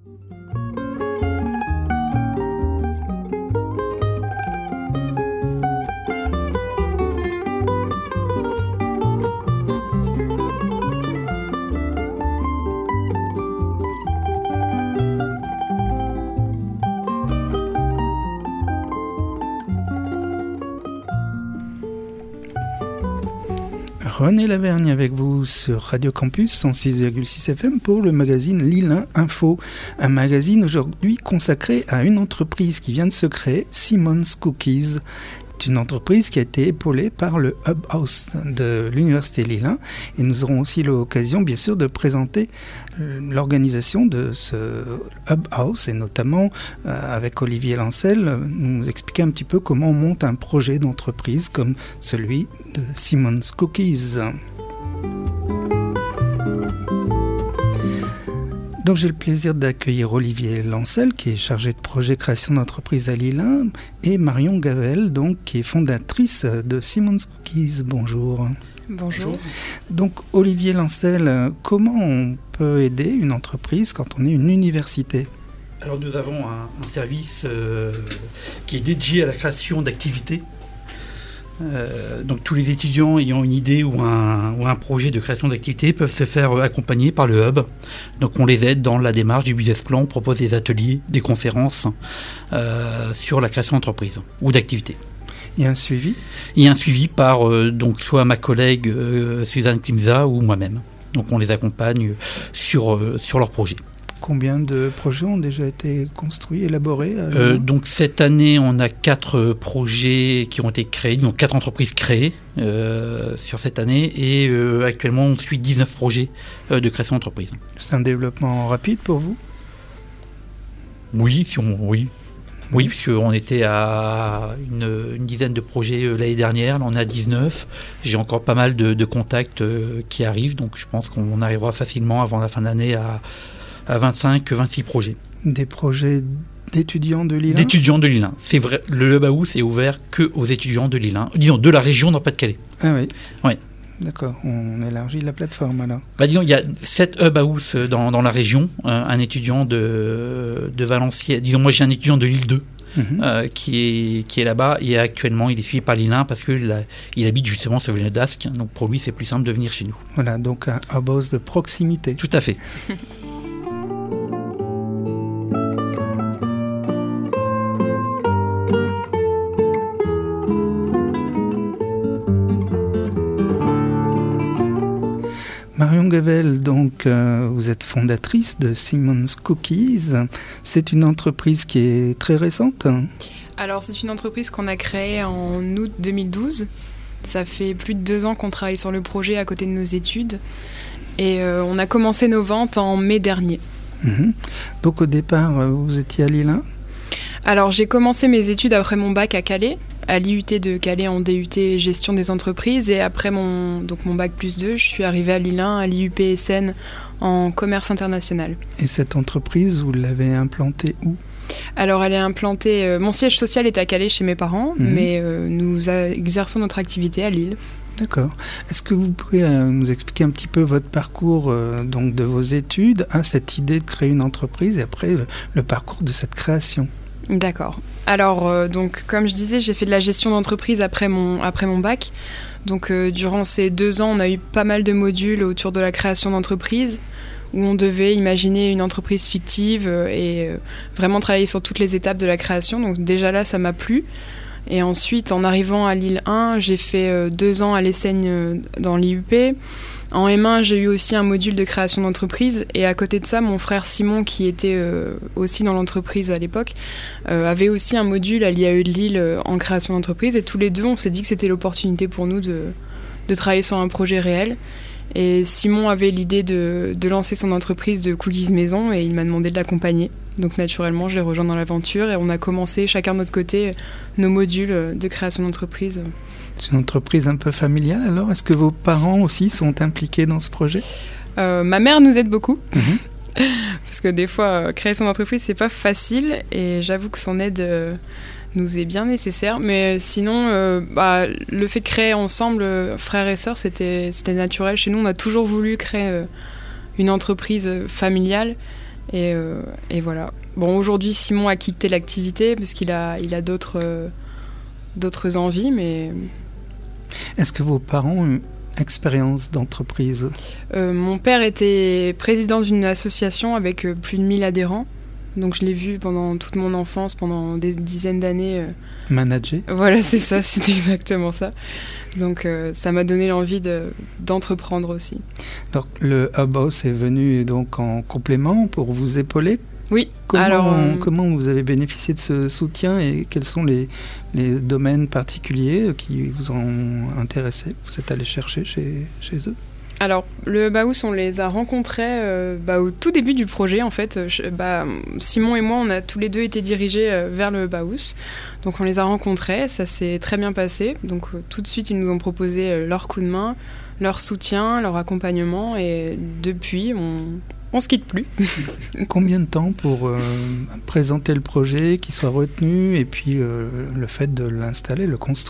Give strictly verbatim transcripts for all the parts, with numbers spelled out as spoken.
René Lavergne avec vous sur Radio Campus cent six virgule six F M pour le magazine Lille un Info. Un magazine aujourd'hui consacré à une entreprise qui vient de se créer, Simon's Cookies. C'est une entreprise qui a été épaulée par le Hub House de l'Université Lille un. Et nous aurons aussi l'occasion, bien sûr, de présenter l'organisation de ce Hub House et notamment euh, avec Olivier Lancel, nous expliquer un petit peu comment on monte un projet d'entreprise comme celui de Simon's Cookies. Donc j'ai le plaisir d'accueillir Olivier Lancel, qui est chargé de projet création d'entreprise à Lille un, et Marion Gavel, donc, qui est fondatrice de Simon's Cookies. Bonjour. Bonjour. Donc Olivier Lancel, comment on peut aider une entreprise quand on est une université ? Alors nous avons un, un service euh, qui est dédié à la création d'activités. Euh, donc tous les étudiants ayant une idée ou un, ou un projet de création d'activité peuvent se faire accompagner par le Hub. Donc on les aide dans la démarche du business plan, on propose des ateliers, des conférences euh, sur la création d'entreprise ou d'activité. Il y a un suivi ? Il y a un suivi par euh, donc soit ma collègue euh, Suzanne Klimza ou moi-même. Donc on les accompagne sur, euh, sur leurs projets. Combien de projets ont déjà été construits, élaborés ? euh, Donc cette année, on a quatre projets qui ont été créés, donc quatre entreprises créées euh, sur cette année, et euh, actuellement on suit dix-neuf projets euh, de création d'entreprise. C'est un développement rapide pour vous ? Oui, si on, oui. Oui, puisqu'on était à une, une dizaine de projets euh, l'année dernière, là on est à dix-neuf. J'ai encore pas mal de, de contacts euh, qui arrivent, donc je pense qu'on arrivera facilement avant la fin de l'année à à vingt-cinq vingt-six projets. Des projets d'étudiants de Lille un ? D'étudiants de Lille un. C'est vrai, le Hub House est ouvert que aux étudiants de Lille un, disons de la région dans Pas-de-Calais. Ah oui. Oui. D'accord, on élargit la plateforme alors. Bah disons, il y a sept Hub House dans, dans la région. Un, un étudiant de, de Valenciennes, disons moi j'ai un étudiant de Lille deux. Mmh. Euh, qui est qui est là-bas et actuellement il est suivi par Lille un parce qu'il il habite justement sur Villeneuve d'Ascq, donc pour lui c'est plus simple de venir chez nous. Voilà, donc un Hub House de proximité. Tout à fait. Marion Gavel, donc euh, vous êtes fondatrice de Simon's Cookies. C'est une entreprise qui est très récente. Alors c'est une entreprise qu'on a créée en août deux mille douze. Ça fait plus de deux ans qu'on travaille sur le projet à côté de nos études. Et euh, on a commencé nos ventes en mai dernier. Mmh. Donc au départ, vous étiez à Lille un ? Alors j'ai commencé mes études après mon bac à Calais, à l'I U T de Calais en D U T gestion des entreprises, et après mon, donc mon bac plus deux, je suis arrivée à Lille un, à l'I U P S N en commerce international. Et cette entreprise, vous l'avez implantée où ? Alors elle est implantée, euh, mon siège social est à Calais chez mes parents, mmh. mais euh, nous a, exerçons notre activité à Lille. D'accord. Est-ce que vous pouvez euh, nous expliquer un petit peu votre parcours euh, donc de vos études à cette idée de créer une entreprise et après le, le parcours de cette création ? D'accord. Alors, euh, donc, comme je disais, j'ai fait de la gestion d'entreprise après mon, après mon bac. Donc, euh, durant ces deux ans, on a eu pas mal de modules autour de la création d'entreprise où on devait imaginer une entreprise fictive euh, et euh, vraiment travailler sur toutes les étapes de la création. Donc, déjà là, ça m'a plu. Et ensuite, en arrivant à Lille un, j'ai fait euh, deux ans à l'Esseigne euh, dans l'I U P. En M un, j'ai eu aussi un module de création d'entreprise. Et à côté de ça, mon frère Simon, qui était euh, aussi dans l'entreprise à l'époque, euh, avait aussi un module à l'I A E de Lille euh, en création d'entreprise. Et tous les deux, on s'est dit que c'était l'opportunité pour nous de, de travailler sur un projet réel. Et Simon avait l'idée de, de lancer son entreprise de cookies maison et il m'a demandé de l'accompagner. Donc naturellement, je l'ai rejoint dans l'aventure et on a commencé chacun de notre côté nos modules de création d'entreprise. C'est une entreprise un peu familiale alors ? Est-ce que vos parents aussi sont impliqués dans ce projet ? euh, Ma mère nous aide beaucoup. Mmh. Parce que des fois, créer son entreprise, c'est pas facile et j'avoue que son aide euh, nous est bien nécessaire. Mais sinon, euh, bah, le fait de créer ensemble, euh, frères et sœurs, c'était, c'était naturel. Chez nous, on a toujours voulu créer euh, une entreprise familiale. Et, euh, et voilà. Bon, aujourd'hui, Simon a quitté l'activité parce qu'il a, il a d'autres, euh, d'autres envies, mais... Est-ce que vos parents ont une expérience d'entreprise ? euh, Mon père était président d'une association avec euh, plus de mille adhérents. Donc je l'ai vu pendant toute mon enfance, pendant des dizaines d'années. Euh... Manager ? Voilà, c'est ça, c'est exactement ça. Donc euh, ça m'a donné l'envie de, d'entreprendre aussi. Donc le Hubhouse est venu donc en complément pour vous épauler ? Oui. Comment, alors, euh... comment vous avez bénéficié de ce soutien et quels sont les, les domaines particuliers qui vous ont intéressé ? Vous êtes allé chercher chez, chez eux ? Alors, le Hubhouse, on les a rencontrés euh, bah, au tout début du projet, en fait. Je, bah, Simon et moi, on a tous les deux été dirigés euh, vers le Hubhouse. Donc, on les a rencontrés, ça s'est très bien passé. Donc, euh, tout de suite, ils nous ont proposé euh, leur coup de main, leur soutien, leur accompagnement. Et depuis, on ne se quitte plus. Combien de temps pour euh, présenter le projet, qu'il soit retenu, et puis euh, le fait de l'installer, le construire ?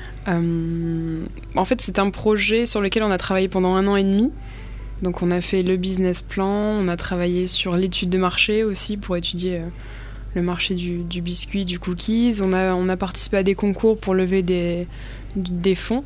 Euh, en fait, c'est un projet sur lequel on a travaillé pendant un an et demi. Donc, on a fait le business plan, on a travaillé sur l'étude de marché aussi pour étudier euh, le marché du, du biscuit, du cookies. On a, on a participé à des concours pour lever des, des fonds.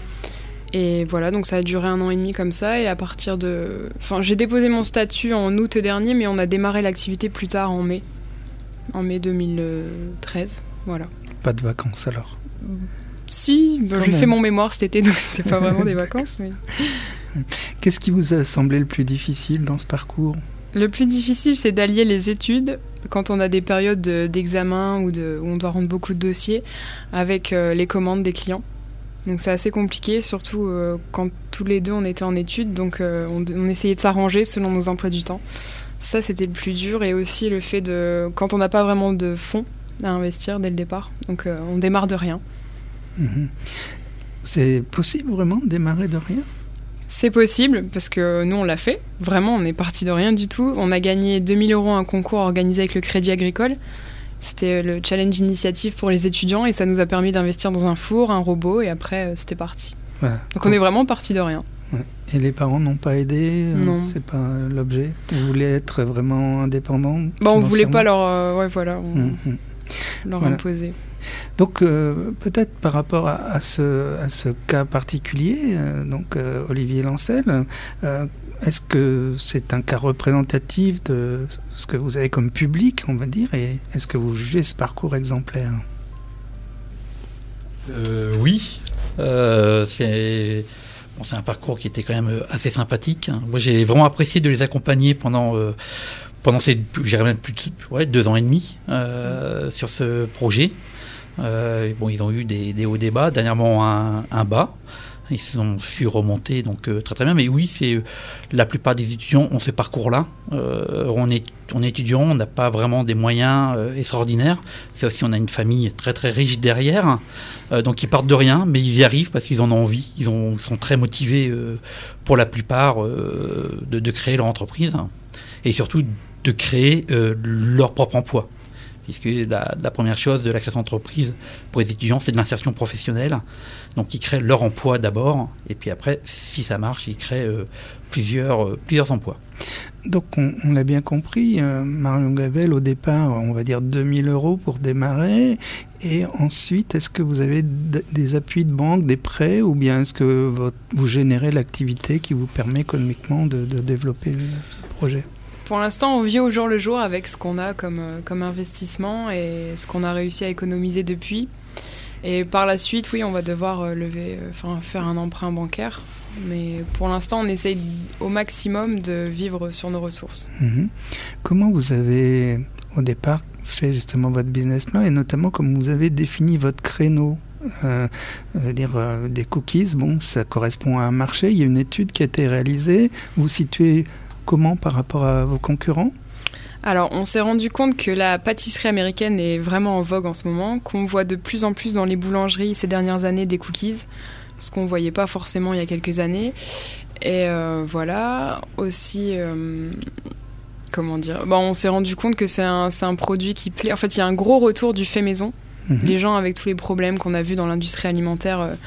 Et voilà, donc ça a duré un an et demi comme ça. Et à partir de... Enfin, j'ai déposé mon statut en août dernier, mais on a démarré l'activité plus tard, en mai. En mai deux mille treize, voilà. Pas de vacances alors ? Si, ben, j'ai fait mon mémoire cet été, donc c'était pas vraiment des vacances. Mais... Qu'est-ce qui vous a semblé le plus difficile dans ce parcours ? Le plus difficile, c'est d'allier les études, quand on a des périodes de, d'examen ou de, où on doit rendre beaucoup de dossiers, avec euh, les commandes des clients. Donc c'est assez compliqué, surtout euh, quand tous les deux on était en études, donc euh, on, on essayait de s'arranger selon nos emplois du temps. Ça, c'était le plus dur, et aussi le fait de... Quand on n'a pas vraiment de fonds à investir dès le départ, donc euh, on démarre de rien. Mmh. C'est possible vraiment de démarrer de rien ? C'est possible, parce que nous on l'a fait. Vraiment, on est parti de rien du tout. On a gagné deux mille euros à un concours organisé avec le Crédit Agricole. C'était le challenge initiative pour les étudiants, et ça nous a permis d'investir dans un four, un robot, et après c'était parti. Voilà. Donc on est vraiment parti de rien. Ouais. Et les parents n'ont pas aidé ? Non. C'est pas l'objet ? Vous voulez être vraiment indépendant ? Bah, on voulait pas leur... Euh, ouais, voilà. On... Mmh. leur voilà. imposer. Donc euh, peut-être par rapport à, à, ce, à ce cas particulier, euh, donc euh, Olivier Lancel, euh, est-ce que c'est un cas représentatif de ce que vous avez comme public, on va dire, et est-ce que vous jugez ce parcours exemplaire ? euh, Oui, euh, c'est... Bon, c'est un parcours qui était quand même assez sympathique. Moi, j'ai vraiment apprécié de les accompagner pendant... Euh, pendant ces, j'irais même plus de ouais, deux ans et demi euh, sur ce projet. Euh, bon, ils ont eu des, des hauts, des bas, dernièrement un, un bas. Ils ont su remonter donc euh, très très bien. Mais oui, c'est euh, la plupart des étudiants ont ce parcours-là. Euh, on est on est étudiant, on n'a pas vraiment des moyens euh, extraordinaires. C'est aussi on a une famille très très riche derrière, euh, donc ils partent de rien, mais ils y arrivent parce qu'ils en ont envie. Ils ont sont très motivés euh, pour la plupart euh, de, de créer leur entreprise et surtout de créer euh, leur propre emploi. Puisque la, la première chose de la création d'entreprise pour les étudiants, c'est de l'insertion professionnelle. Donc ils créent leur emploi d'abord, et puis après, si ça marche, ils créent euh, plusieurs, euh, plusieurs emplois. Donc on, on l'a bien compris, euh, Marion Gavel, au départ, on va dire deux mille euros pour démarrer, et ensuite, est-ce que vous avez d- des appuis de banque, des prêts, ou bien est-ce que votre, vous générez l'activité qui vous permet économiquement de, de développer ce projet ? Pour l'instant, on vit au jour le jour avec ce qu'on a comme, comme investissement et ce qu'on a réussi à économiser depuis. Et par la suite, oui, on va devoir lever, enfin, faire un emprunt bancaire. Mais pour l'instant, on essaye au maximum de vivre sur nos ressources. Mmh. Comment vous avez, au départ, fait justement votre business plan, et notamment comment vous avez défini votre créneau ? Euh, je veux dire, euh, des cookies, bon, ça correspond à un marché. Il y a une étude qui a été réalisée. Vous situez comment par rapport à vos concurrents ? Alors, on s'est rendu compte que la pâtisserie américaine est vraiment en vogue en ce moment, qu'on voit de plus en plus dans les boulangeries ces dernières années des cookies, ce qu'on ne voyait pas forcément il y a quelques années. Et euh, voilà, aussi, euh, comment dire, bon, on s'est rendu compte que c'est un, c'est un produit qui plaît. En fait, il y a un gros retour du fait maison. Mmh. Les gens avec tous les problèmes qu'on a vus dans l'industrie alimentaire, euh,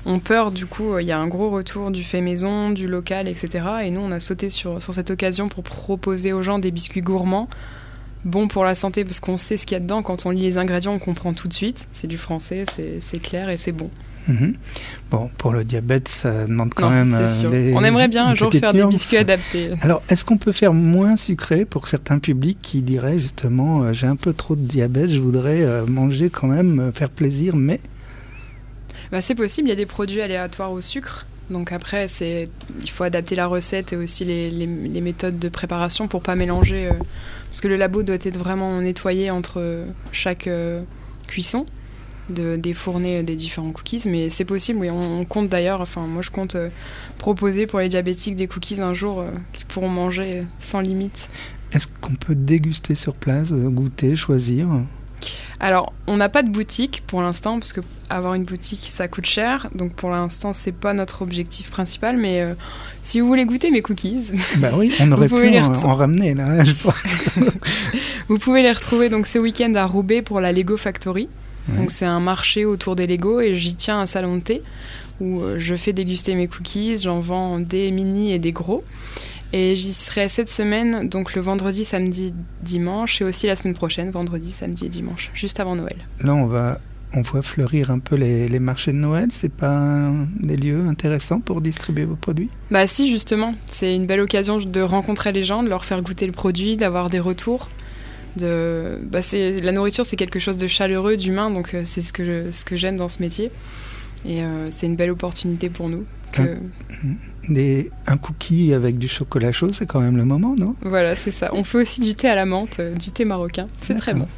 ont peur. Du coup, il y a un gros retour du fait maison, du local, et cetera. Et nous, on a sauté sur, sur cette occasion pour proposer aux gens des biscuits gourmands, bons pour la santé, parce qu'on sait ce qu'il y a dedans. Quand on lit les ingrédients, on comprend tout de suite. C'est du français, c'est, c'est clair et c'est bon. Mmh. Bon, pour le diabète, ça demande quand non, même... Euh, des, on aimerait bien un jour faire nuances. Des biscuits adaptés. Alors, est-ce qu'on peut faire moins sucré pour certains publics qui diraient justement euh, j'ai un peu trop de diabète, je voudrais euh, manger quand même, euh, faire plaisir, mais... Bah, c'est possible, il y a des produits aléatoires au sucre. Donc après, c'est, il faut adapter la recette et aussi les, les, les méthodes de préparation pour pas mélanger. Euh, parce que le labo doit être vraiment nettoyé entre chaque euh, cuisson. De défourner des différents cookies, mais c'est possible, oui, on, on compte d'ailleurs, enfin moi je compte euh, proposer pour les diabétiques des cookies un jour euh, qu'ils pourront manger sans limite. Est-ce qu'on peut déguster sur place, goûter, choisir ? Alors, on n'a pas de boutique pour l'instant, parce que avoir une boutique ça coûte cher, donc pour l'instant c'est pas notre objectif principal, mais euh, si vous voulez goûter mes cookies, bah oui, on aurait pu en, en ramener là. Je vous pouvez les retrouver donc ce week-end à Roubaix pour la Lego Factory. Ouais. Donc c'est un marché autour des Lego et j'y tiens un salon de thé où je fais déguster mes cookies, j'en vends des mini et des gros. Et j'y serai cette semaine, donc le vendredi, samedi, dimanche, et aussi la semaine prochaine, vendredi, samedi et dimanche, juste avant Noël. Là, on va, on voit fleurir un peu les, les marchés de Noël. C'est pas un, des lieux intéressants pour distribuer vos produits ? Bah si, justement, c'est une belle occasion de rencontrer les gens, de leur faire goûter le produit, d'avoir des retours. De, bah c'est, la nourriture, c'est quelque chose de chaleureux, d'humain, donc euh, c'est ce que, je, ce que j'aime dans ce métier. Et euh, c'est une belle opportunité pour nous. Que... Un, des, un cookie avec du chocolat chaud, c'est quand même le moment, non ? Voilà, c'est ça. On fait aussi du thé à la menthe, euh, du thé marocain. C'est D'accord. Très bon.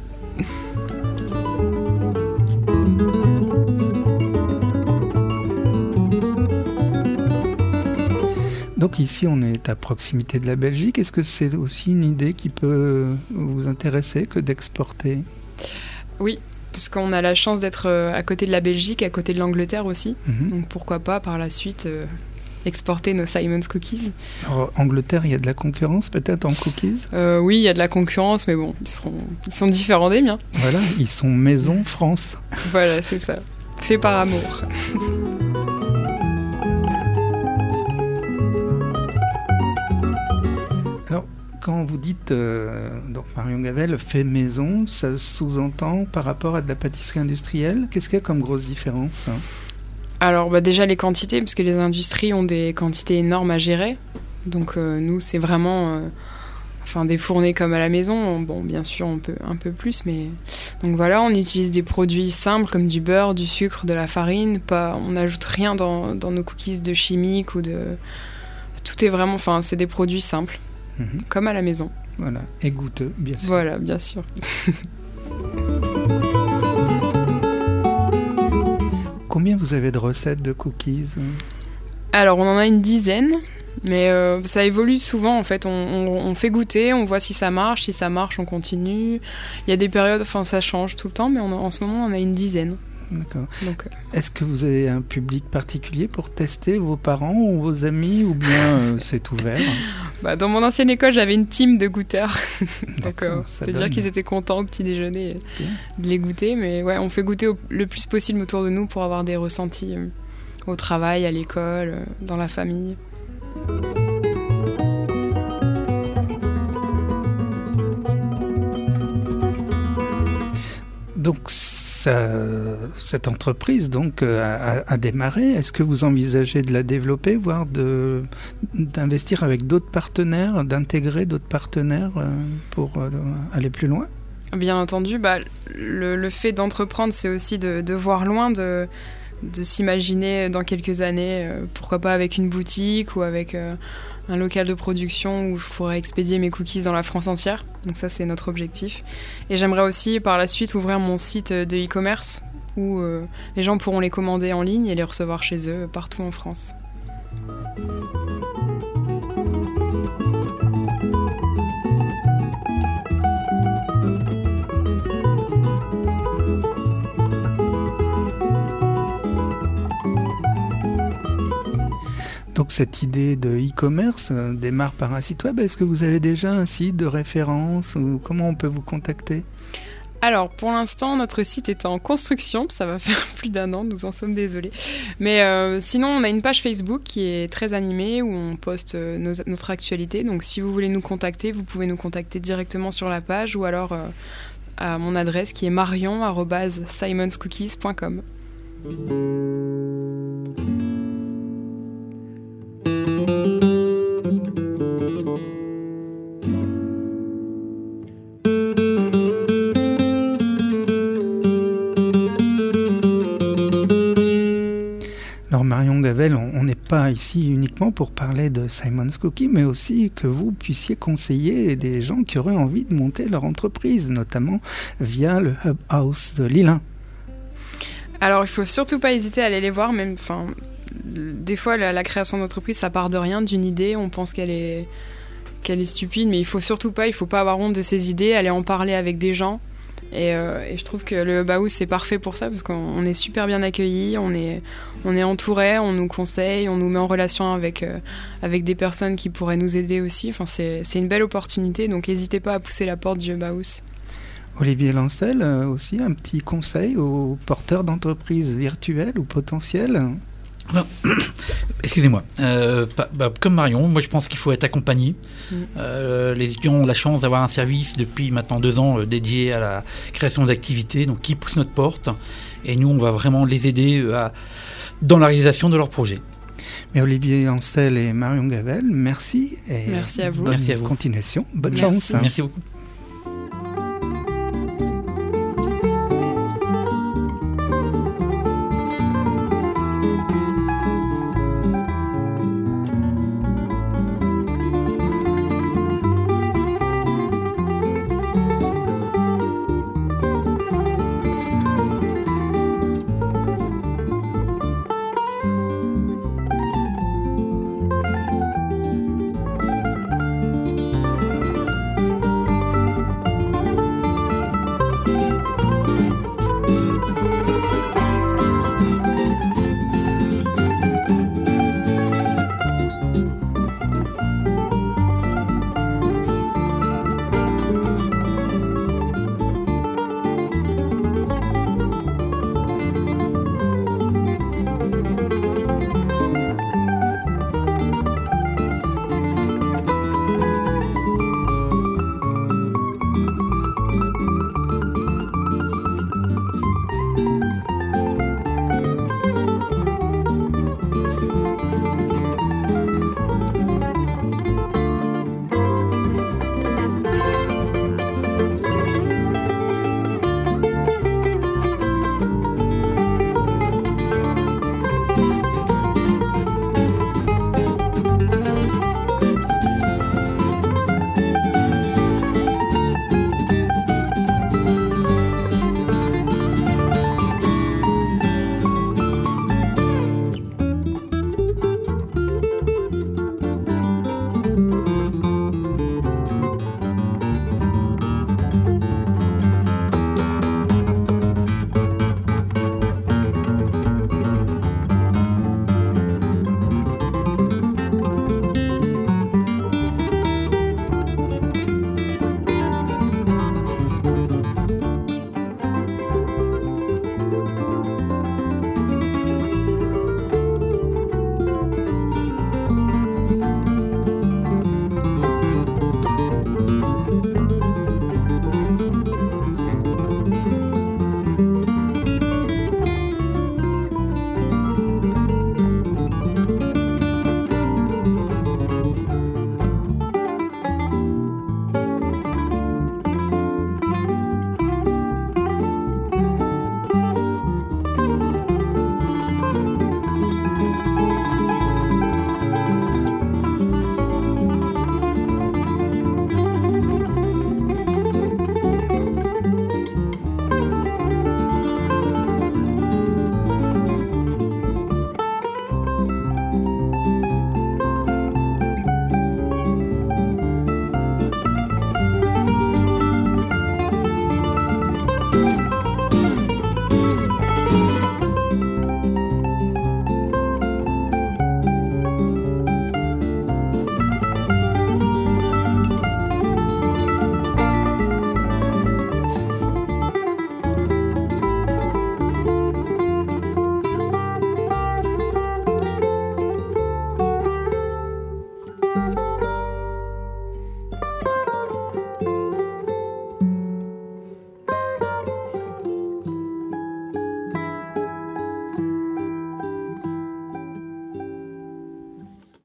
Donc ici, on est à proximité de la Belgique. Est-ce que c'est aussi une idée qui peut vous intéresser que d'exporter ? Oui, parce qu'on a la chance d'être à côté de la Belgique, à côté de l'Angleterre aussi. Mm-hmm. Donc pourquoi pas, par la suite, euh, exporter nos Simon's Cookies. Alors, Angleterre, il y a de la concurrence peut-être en cookies ? euh, Oui, il y a de la concurrence, mais bon, ils, seront, ils sont différents des miens. Voilà, ils sont maison France. Voilà, c'est ça. Fait par amour. Alors, quand vous dites, euh, donc Marion Gavel fait maison, ça sous-entend par rapport à de la pâtisserie industrielle ? Qu'est-ce qu'il y a comme grosse différence ? Alors, bah déjà les quantités, parce que les industries ont des quantités énormes à gérer. Donc, euh, nous, c'est vraiment euh, enfin, des fournées comme à la maison. Bon, bien sûr, on peut un peu plus, mais... Donc voilà, on utilise des produits simples comme du beurre, du sucre, de la farine. Pas... On n'ajoute rien dans, dans nos cookies de chimique ou de... Tout est vraiment... Enfin, c'est des produits simples. Mmh. Comme à la maison. Voilà, et goûteux, bien sûr. Voilà, bien sûr. Combien vous avez de recettes de cookies ? Alors, on en a une dizaine, mais euh, ça évolue souvent, en fait. On, on, on fait goûter, on voit si ça marche. Si ça marche, on continue. Il y a des périodes, enfin, ça change tout le temps, mais on a, en ce moment, on a une dizaine. D'accord. Donc, euh... Est-ce que vous avez un public particulier pour tester, vos parents ou vos amis, ou bien euh, c'est ouvert ? Bah, dans mon ancienne école, j'avais une team de goûteurs. D'accord. Ça veut dire qu'ils étaient contents au petit déjeuner okay. de les goûter. Mais ouais, on fait goûter au, le plus possible autour de nous pour avoir des ressentis euh, au travail, à l'école, euh, dans la famille. Donc, ça, cette entreprise donc, a, a démarré. Est-ce que vous envisagez de la développer, voire de, d'investir avec d'autres partenaires, d'intégrer d'autres partenaires euh, pour euh, aller plus loin ? Bien entendu. Bah, le, le fait d'entreprendre, c'est aussi de, de voir loin, de, de s'imaginer dans quelques années, euh, pourquoi pas avec une boutique ou avec... Euh, un local de production où je pourrais expédier mes cookies dans la France entière. Donc ça, c'est notre objectif. Et j'aimerais aussi, par la suite, ouvrir mon site de e-commerce où euh, les gens pourront les commander en ligne et les recevoir chez eux, partout en France. Donc cette idée de e-commerce euh, démarre par un site web. Est-ce que vous avez déjà un site de référence ou comment on peut vous contacter ? Alors, pour l'instant, notre site est en construction. Ça va faire plus d'un an, nous en sommes désolés. Mais euh, sinon, on a une page Facebook qui est très animée, où on poste euh, nos, notre actualité. Donc, si vous voulez nous contacter, vous pouvez nous contacter directement sur la page ou alors euh, à mon adresse qui est marion arobase simonscookies point com. Alors Marion Gavel, on n'est pas ici uniquement pour parler de Simon's Cookies, mais aussi que vous puissiez conseiller des gens qui auraient envie de monter leur entreprise, notamment via le Hub House de Lille un. Alors il faut surtout pas hésiter à aller les voir, même, enfin, des fois la, la création d'entreprise ça part de rien, d'une idée, on pense qu'elle est, qu'elle est stupide, mais il faut surtout pas, il faut pas avoir honte de ses idées, aller en parler avec des gens. Et, euh, et je trouve que le Hub House c'est parfait pour ça parce qu'on est super bien accueillis, on est, on est entouré, on nous conseille, on nous met en relation avec, euh, avec des personnes qui pourraient nous aider aussi. Enfin, c'est, c'est une belle opportunité, donc n'hésitez pas à pousser la porte du Hub House. Olivier Lancel, euh, aussi un petit conseil aux porteurs d'entreprises virtuelles ou potentielles. Ben, excusez-moi, euh, bah, bah, comme Marion, moi je pense qu'il faut être accompagné. Mmh. Euh, les étudiants ont la chance d'avoir un service depuis maintenant deux ans euh, dédié à la création d'activités, donc qui pousse notre porte, et nous on va vraiment les aider euh, à, dans la réalisation de leurs projets. Mais Olivier Ancel et Marion Gavel, merci et merci à vous. Bonne merci à vous. Continuation, bonne merci. chance. Hein. Merci beaucoup.